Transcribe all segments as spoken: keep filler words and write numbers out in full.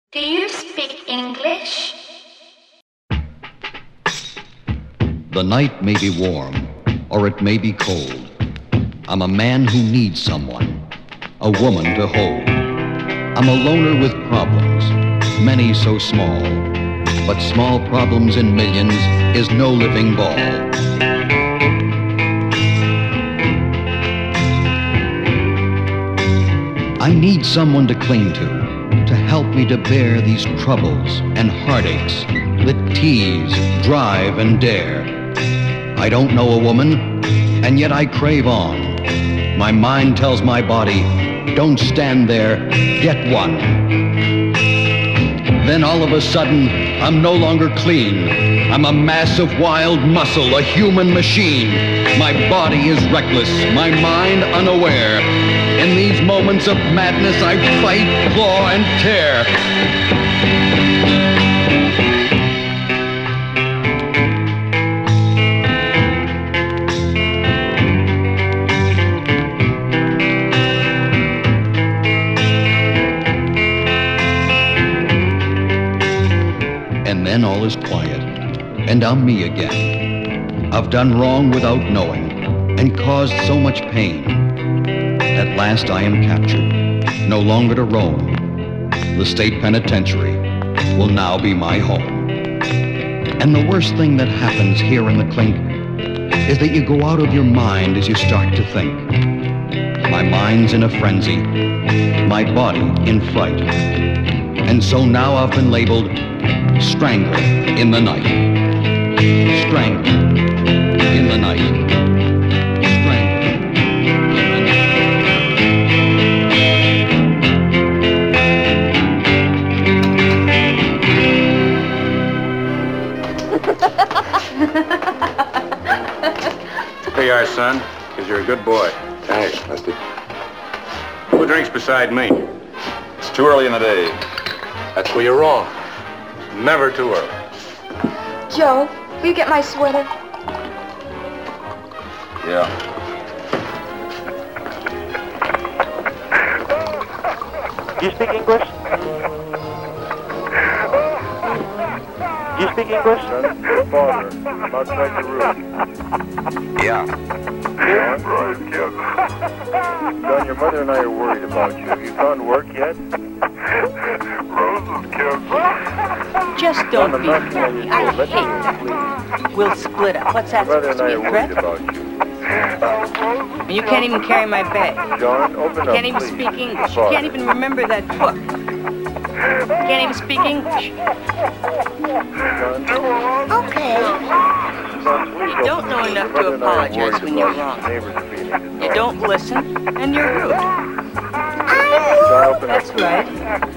Do you speak English? The night may be warm, or it may be cold. I'm a man who needs someone, a woman to hold. I'm a loner with problems, many so small. But small problems in millions is no living ball. I need someone to cling to, to help me to bear these troubles and heartaches that tease, drive, and dare. I don't know a woman, and yet I crave on. My mind tells my body, don't stand there, get one. Then all of a sudden, I'm no longer clean. I'm a mass of wild muscle, a human machine. My body is reckless, my mind unaware. In these moments of madness, I fight, claw, and tear. And then all is quiet, and I'm me again. I've done wrong without knowing, and caused so much pain. At last I am captured, no longer to roam. The state penitentiary will now be my home. And the worst thing that happens here in the clink is that you go out of your mind as you start to think. My mind's in a frenzy, my body in fright. And so now I've been labeled Strangler in the Night. Strangler in the Night. Here you are, son, because you're a good boy. Thanks, Rusty. Who drinks beside me? It's too early in the day. That's where you're wrong. Never too early. Joe, will you get my sweater? Yeah. Do you speak English? Do you speak English? Son, your father. I'm outside the room. Yeah. John? Right, kid. John, your mother and I are worried about you. Have you found work yet? Rose's kid. Just don't John, be I'm knocking on your funny. door. I Let hate me in, that. please. We'll split up. What's that Your mother supposed and to I be, are a worried threat? about you. And you can't even carry my bag. John, open You up, can't even please. speak English. You Father. can't even remember that book. You can't even speak English. John, Okay. John, please You don't open know up. enough Your to mother and I are apologize worried when you're about wrong. you. Neighbors are beginning to You talk. don't listen, and you're rude. John, open That's up. right.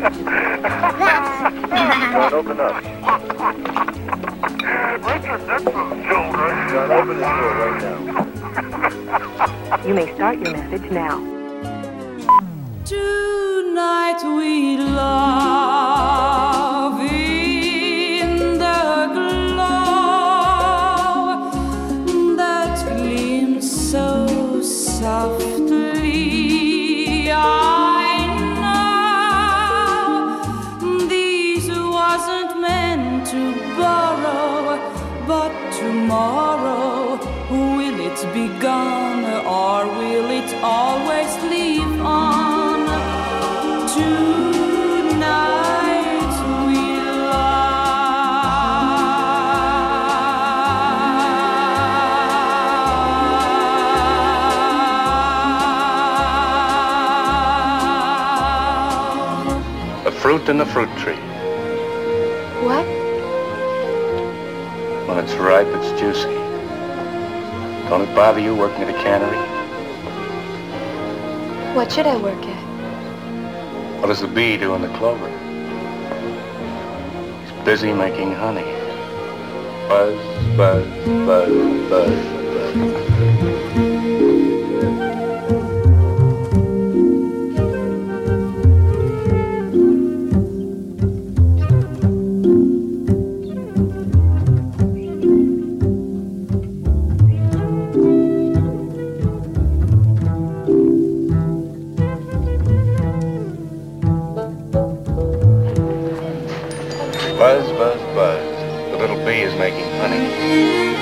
John, open up. John, open this door right now. You may start your message now. Tonight we love in the glow that gleams so softly. I know these wasn't meant to borrow, but tomorrow will it be gone, or will it always leave on? Tonight we love. The fruit in the fruit tree. What? When it's ripe, it's juicy. Don't it bother you working at a cannery? What should I work at? What does the bee do in the clover? He's busy making honey. Buzz, buzz, buzz, buzz, buzz. Buzz, buzz, buzz. The little bee is making honey.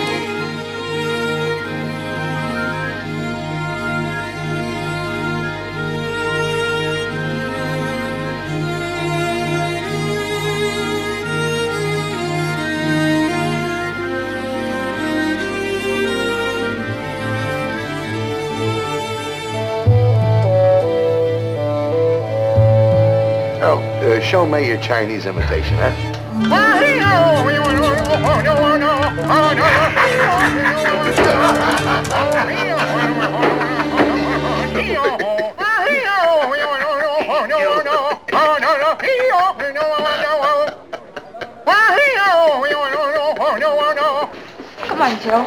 Uh, show me your Chinese imitation, huh? Come on, Joe.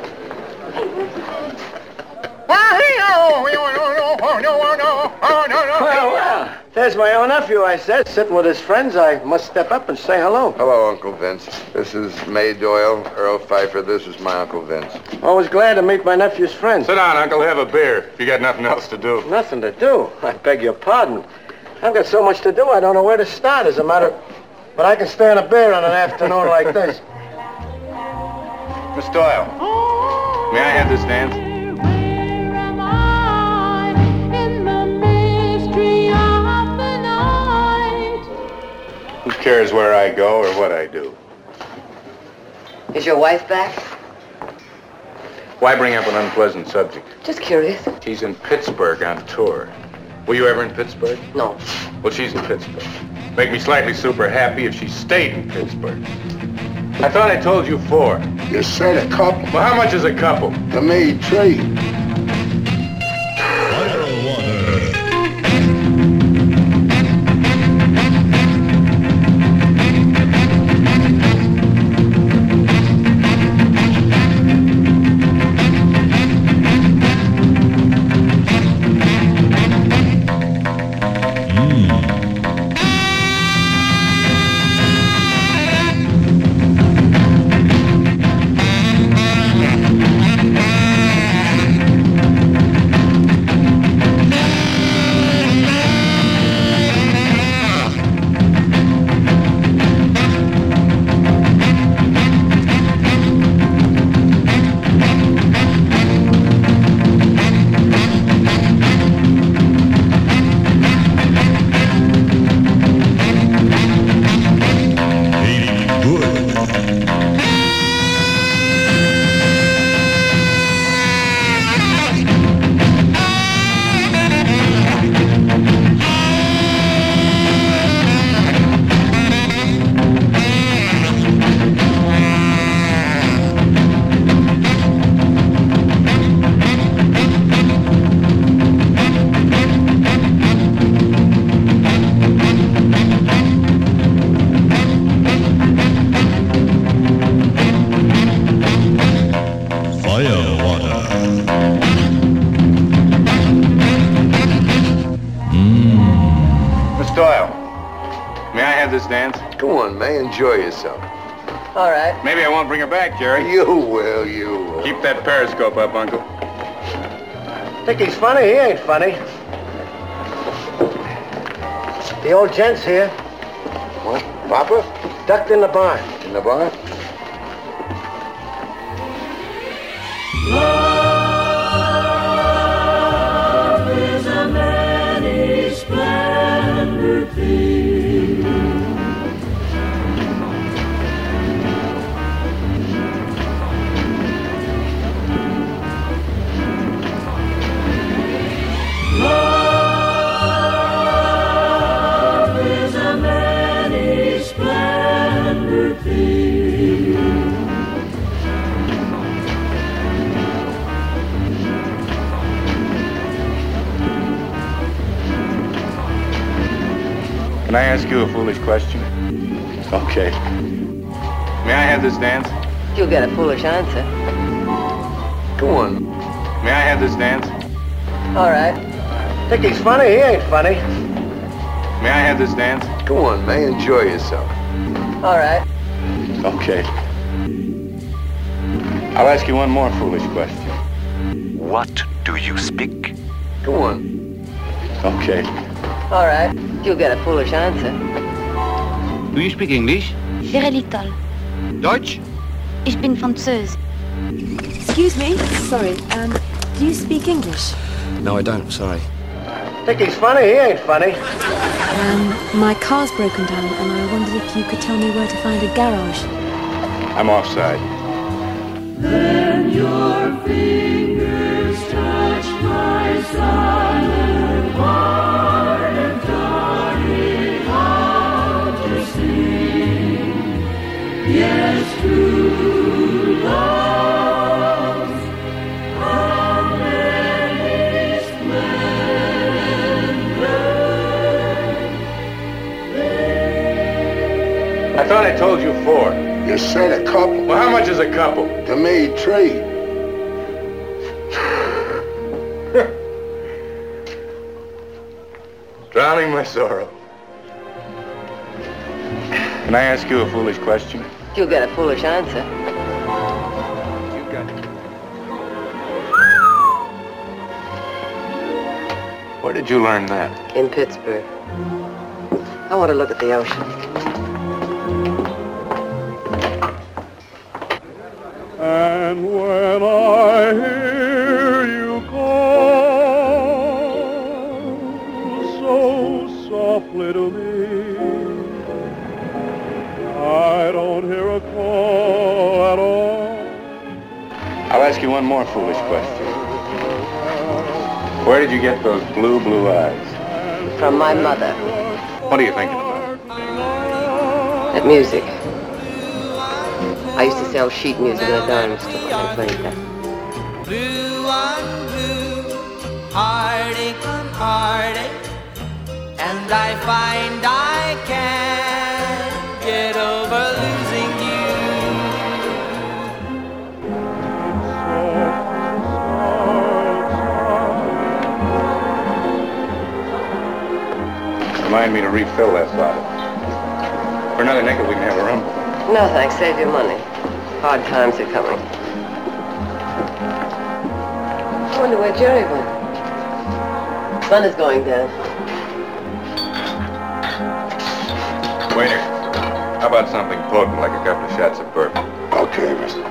Well, well, there's my own nephew, I said, sitting with his friends. I must step up and say hello. Hello, Uncle Vince. This is May Doyle, Earl Pfeiffer. This is my Uncle Vince. Always glad to meet my nephew's friends. Sit down, Uncle. Have a beer if you got nothing else to do. Nothing to do? I beg your pardon. I've got so much to do, I don't know where to start, as a matter... But I can stand a beer on an afternoon like this. Miss Doyle, may I have this dance? Who cares where I go or what I do? Is your wife back? Why bring up an unpleasant subject? Just curious. She's in Pittsburgh on tour. Were you ever in Pittsburgh? No. Well, she's in Pittsburgh. Make me slightly super happy if she stayed in Pittsburgh. I thought I told you four. You said a couple. Well, how much is a couple? To me, three. Enjoy yourself. All right. Maybe I won't bring her back, Jerry. You will, you will. Keep that periscope up, Uncle. Think he's funny? He ain't funny. The old gent's here. What? Papa? Ducked in the barn. In the barn? Love is a many splendid thing. Can I ask you a foolish question? Okay. May I have this dance? You'll get a foolish answer. Go on. May I have this dance? All right. Think he's funny? He ain't funny. May I have this dance? Go on, May. Enjoy yourself. All right. Okay. I'll ask you one more foolish question. What do you speak? Go on. Okay. All right. You'll get a foolish answer. Do you speak English? Very little. Deutsch? Ich bin Französ. Excuse me. Sorry. Um, do you speak English? No, I don't. Sorry. Think he's funny? He ain't funny. Um, my car's broken down, and I wondered if you could tell me where to find a garage. I'm offside. Then your fingers touch my silent heart and taught me how to sing. Yes, true love, how many splendors. I thought I told you four. You said a couple. Well, how much is a couple? To me, three. Drowning my sorrow. Can I ask you a foolish question? You'll get a foolish answer. You got it. Where did you learn that? In Pittsburgh. I want to look at the ocean. And when I hear you call so softly to me, I don't hear a call at all. I'll ask you one more foolish question. Where did you get those blue, blue eyes? From my mother. What are you thinking about? At music. I used to sell sheet music in a dime store when I played that. Blue on blue, heartache on heartache, and I find I can't get over losing you. Remind me to refill that bottle. For another nickel, we can have a rumble. No, thanks. Save your money. Hard times are coming. I wonder where Jerry went. Sun is going down. Waiter, how about something potent like a couple of shots of bourbon? Okay, mister.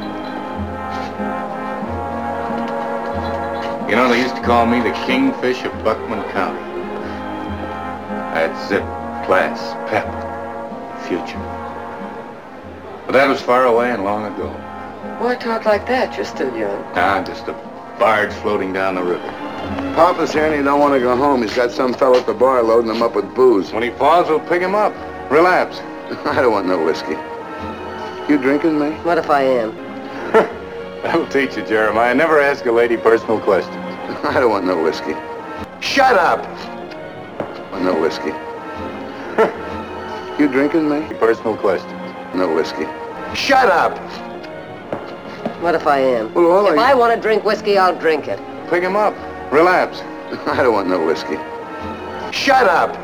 You know, they used to call me the Kingfish of Buckman County. I had zip, class, pep, future. But that was far away and long ago. Why talk like that? You're still young. Nah, just a barge floating down the river. Papa's here and he don't want to go home. He's got some fellow at the bar loading him up with booze. When he falls, we'll pick him up. Relapse. I don't want no whiskey. You drinking, me? What if I am? That'll teach you, Jeremiah. Never ask a lady personal questions. I don't want no whiskey. Shut up! I want no whiskey. You drinking, me? Personal questions. No whiskey. Shut up! What if I am? Well, well, if I... I want to drink whiskey, I'll drink it. Pick him up. Relapse. I don't want no whiskey. Shut up!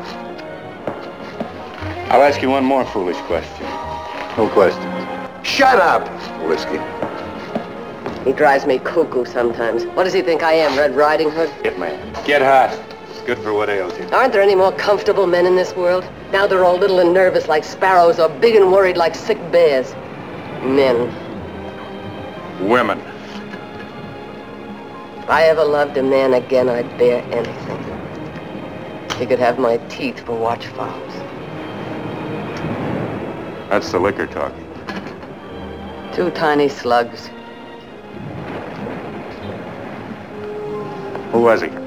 I'll ask you one more foolish question. No questions. Shut up! Whiskey. He drives me cuckoo sometimes. What does he think I am, Red Riding Hood? Get man. Get hot. It's good for what ails you. Aren't there any more comfortable men in this world? Now they're all little and nervous like sparrows or big and worried like sick bears. Men. Women. If I ever loved a man again, I'd bear anything. He could have my teeth for watchfowls. That's the liquor talking. Two tiny slugs. Who was he?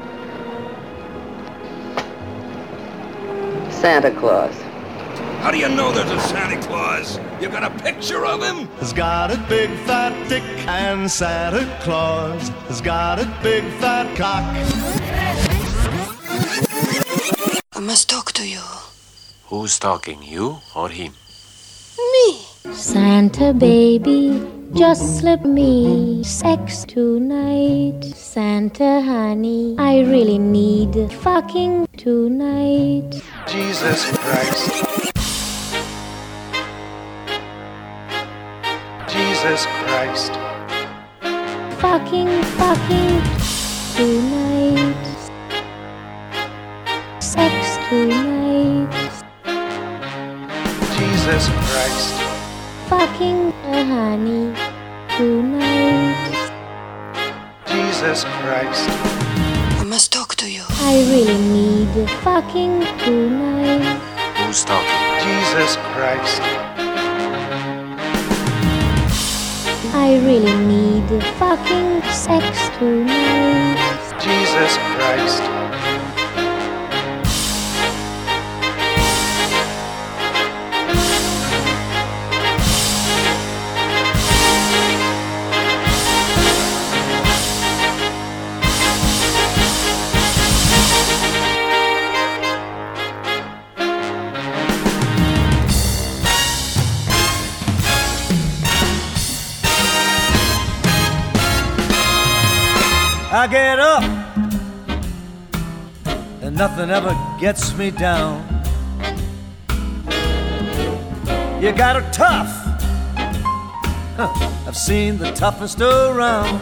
Santa Claus. How do you know there's a Santa Claus? You got a picture of him? Has got a big fat dick, and Santa Claus has got a big fat cock. I must talk to you. Who's talking, you or him? Me. Santa baby, just slip me sex tonight. Santa honey, I really need fucking tonight. Jesus Christ. Jesus Christ. Fucking, fucking tonight. Sex tonight. Jesus Christ. Fucking honey tonight. Jesus Christ. I must talk to you. I really need fucking tonight. Who's talking? Jesus Christ. I really need fucking sex tonight. Jesus Christ. I get up and nothing ever gets me down. You got her tough. Huh, I've seen the toughest around.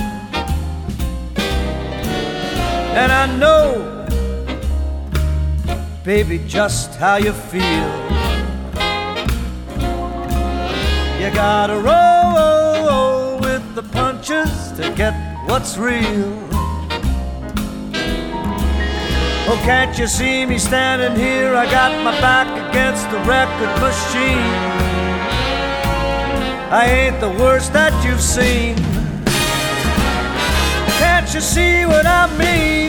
And I know, baby, just how you feel. You gotta roll with the punches to get what's real. Oh, can't you see me standing here? I got my back against the record machine. I ain't the worst that you've seen. Can't you see what I mean?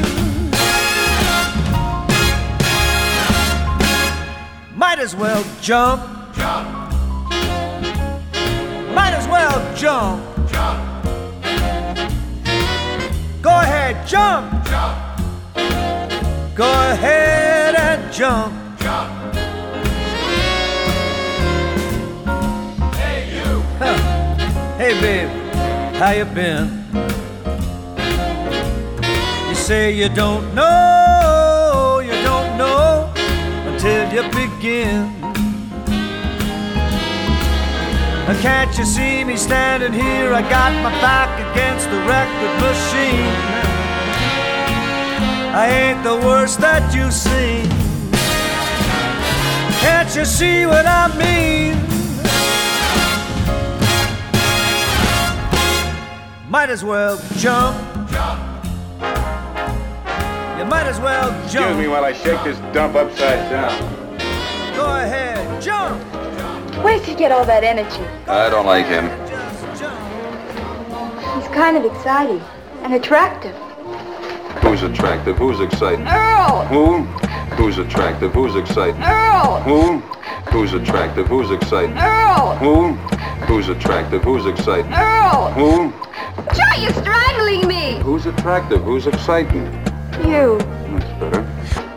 Might as well jump. Jump. Might as well jump. Jump. Go ahead, jump. Jump. Go ahead and jump. Jump. Hey, you. Huh. Hey, babe, how you been? You say you don't know, you don't know until you begin. Can't you see me standing here? I got my back against the record machine. I ain't the worst that you've seen. Can't you see what I mean? Might as well jump. Jump. You might as well jump. Excuse me while I shake this dump upside down. Go ahead, jump. Where's he get all that energy? I don't like him. He's kind of exciting and attractive. Who's attractive? Who's exciting? Earl! Who? Who's attractive? Who's exciting? Earl! Who? Who's attractive? Who's exciting? Earl! Who? Who's attractive? Who's exciting? Earl! Who? Try, you're strangling me! Who's attractive? Who's exciting? You. That's better.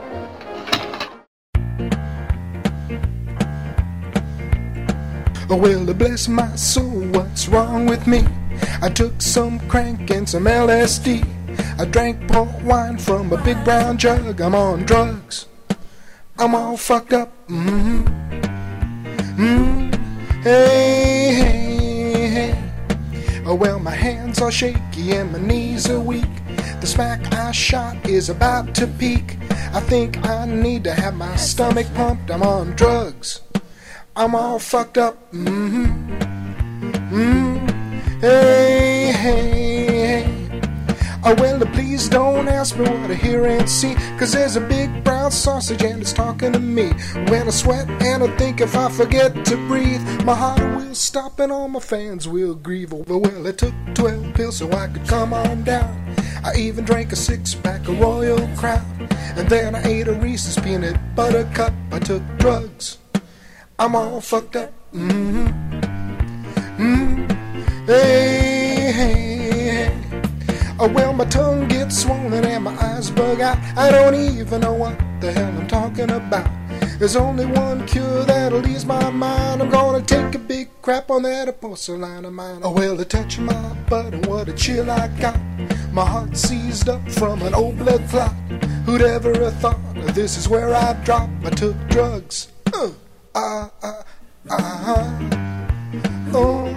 Oh, well, bless my soul, what's wrong with me? I took some crank and some L S D. I drank port wine from a big brown jug. I'm on drugs. I'm all fucked up. Mm-hmm. Mm-hmm. Hey, hey, hey. Oh, well, my hands are shaky and my knees are weak. The smack I shot is about to peak. I think I need to have my stomach pumped. I'm on drugs. I'm all fucked up. Mm-hmm. Mm-hmm. Hey, hey, hey. Oh, well, please don't ask me what I hear and see, 'cause there's a big brown sausage and it's talking to me. When I sweat and I think if I forget to breathe, my heart will stop and all my fans will grieve. Oh, well, I took twelve pills so I could come on down. I even drank a six-pack of Royal Crown. And then I ate a Reese's peanut butter cup. I took drugs. I'm all fucked up. Mm-hmm. Mm-hmm. Hey, hey, hey. Oh, well, my tongue gets swollen and my eyes bug out. I don't even know what the hell I'm talking about. There's only one cure that'll ease my mind. I'm gonna take a big crap on that porcelain of mine. Oh, well, the touch of my butt and what a chill I got. My heart seized up from an old blood clot. Who'd ever have thought this is where I'd drop? I took drugs. Uh, uh, uh, uh, oh.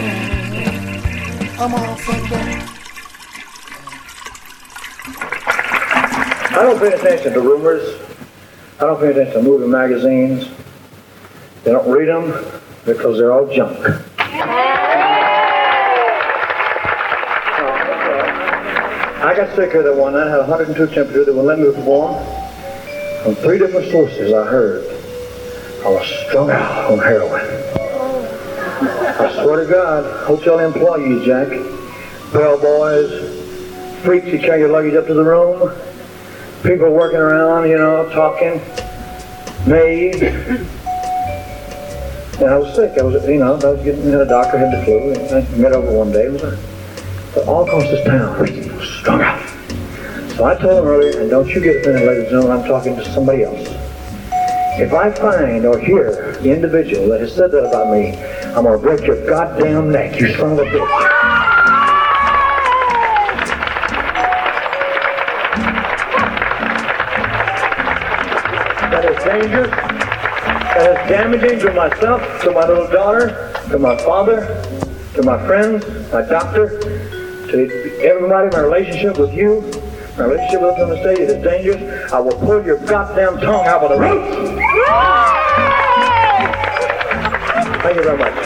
I'm all fucked up. I don't pay attention to rumors. I don't pay attention to movie magazines. They don't read them because they're all junk. I got sick of that one night. I had one hundred two temperature. They wouldn't let me perform. From three different sources I heard I was strung out on heroin. I swear to God, hotel employees, Jack, bellboys, freaks who carry your luggage up to the room, people working around, you know, talking, maids. And I was sick. I was, you know, I was getting, you know, the doctor had the flu. And I met over one day. It was a, but all across this town, I was strung out. So I told him earlier, and don't you get offended, ladies and gentlemen, I'm talking to somebody else. If I find or hear the individual that has said that about me, I'm going to break your goddamn neck, you son of a bitch. That is dangerous. That is damaging to myself, to my little daughter, to my father, to my friends, my doctor, to everybody in my relationship with you. My relationship with us on the stage is dangerous. I will pull your goddamn tongue out of the roots. Thank you very much.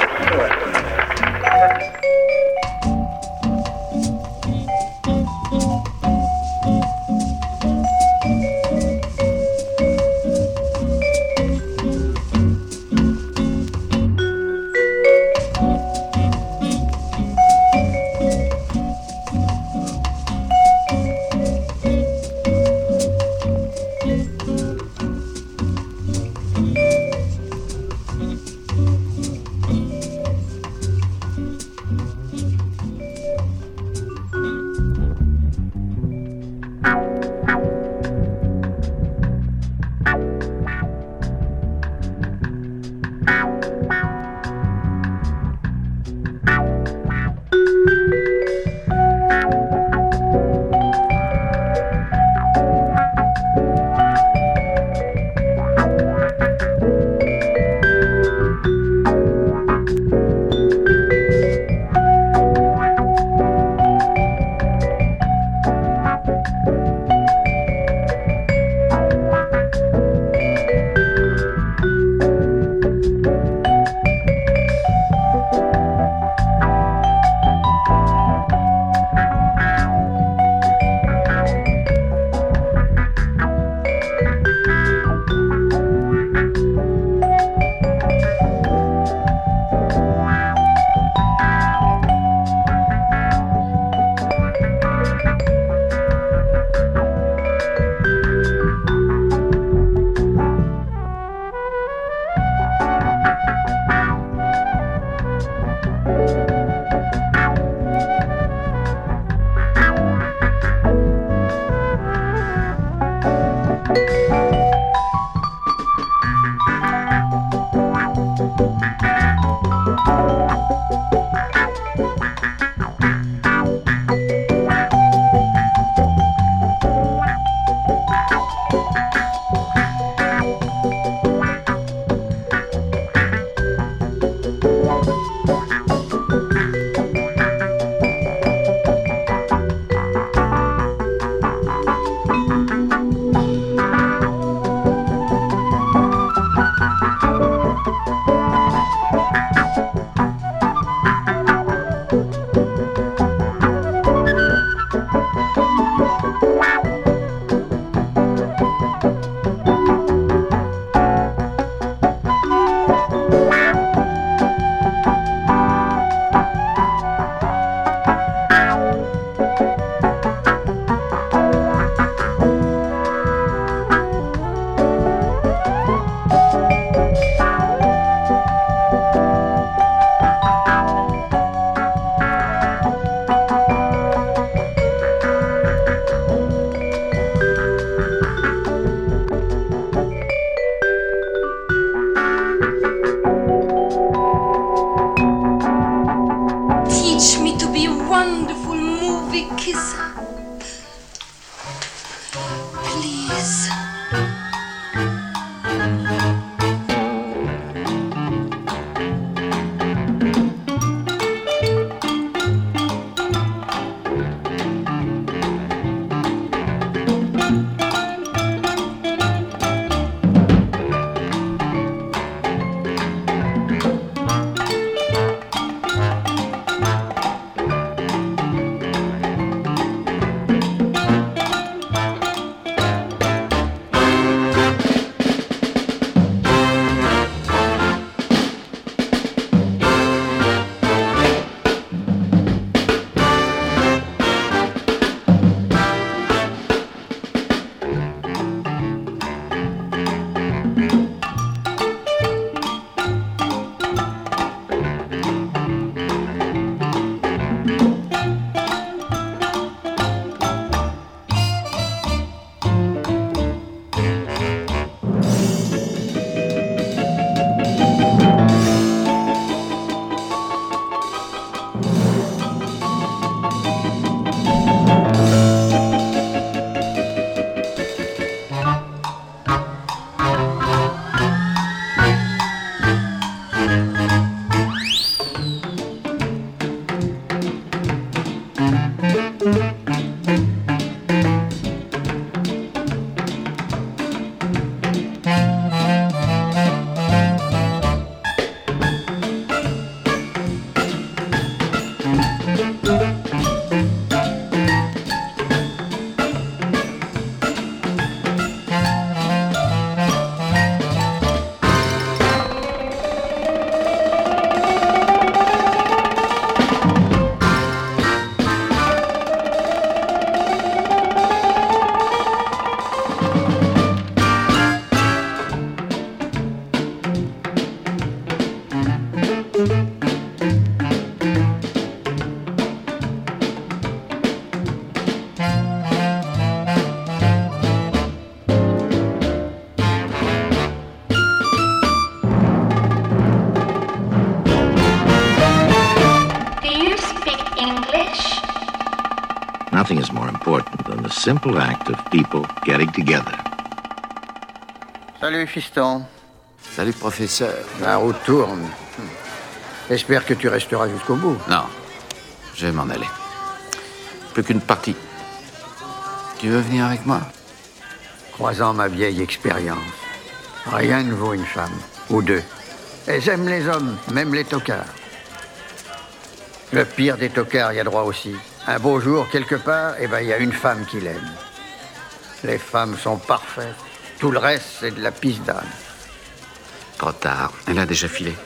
than the simple act of people getting together. Salut, fiston. Salut, professeur. La route tourne. J'espère que tu resteras jusqu'au bout. Non, je vais m'en aller. Plus qu'une partie. Tu veux venir avec moi? Croisant ma vieille expérience, rien ne vaut une femme, ou deux. Et j'aime les hommes, même les tocards. Le pire des tocards y a droit aussi. Un beau jour, quelque part, eh ben, il y a une femme qui l'aime. Les femmes sont parfaites. Tout le reste, c'est de la pisse d'âne. Trop tard. Elle a déjà filé.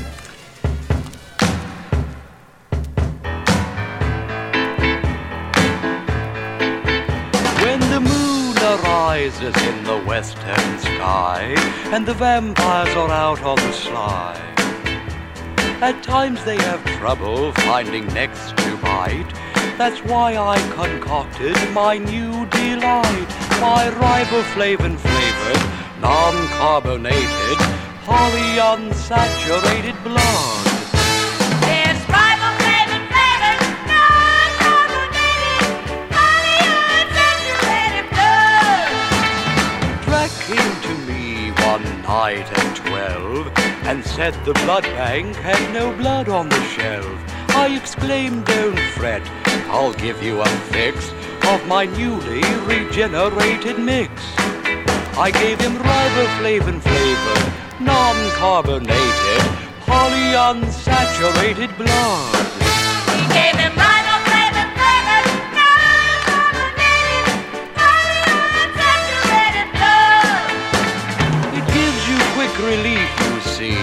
When the moon arises in the western sky and the vampires are out on the sly, at times they have trouble finding necks to bite. That's why I concocted my new delight, my riboflavin flavored, non-carbonated, polyunsaturated blood. It's riboflavin flavored, non-carbonated, polyunsaturated blood. Drac came to me one night at twelve and said the blood bank had no blood on the shelf. I exclaimed, don't fret, I'll give you a fix of my newly regenerated mix. I gave him riboflavin flavored, non-carbonated, polyunsaturated blood. He gave him riboflavin flavored, non-carbonated, polyunsaturated blood. It gives you quick relief, you see,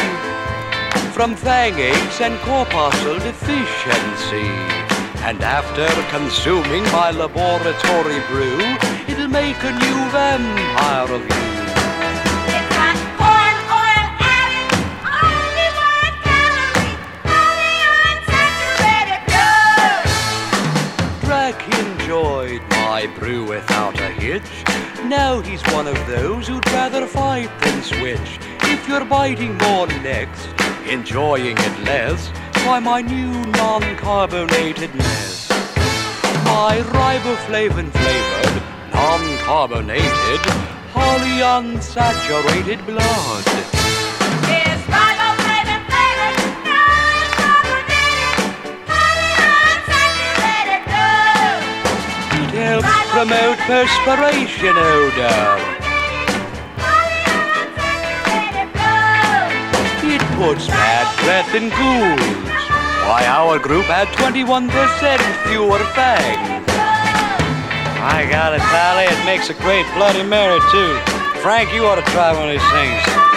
from fang aches and corpuscle deficiency. And after consuming my laboratory brew, it'll make a new vampire of you. It's got corn oil added, only one calorie, polyunsaturated blood. Drac enjoyed my brew without a hitch. Now he's one of those who'd rather fight than switch. If you're biting more necks, enjoying it less, try my new non-carbonated mess. My riboflavin flavored, non-carbonated, polyunsaturated blood. It's riboflavin flavored, non-carbonated, polyunsaturated blood. It helps promote perspiration odor. It puts bad breath in ghouls. Why, our group had twenty-one percent fewer fangs. I got it, Pally. It makes a great Bloody Mary, too. Frank, you ought to try one of these things.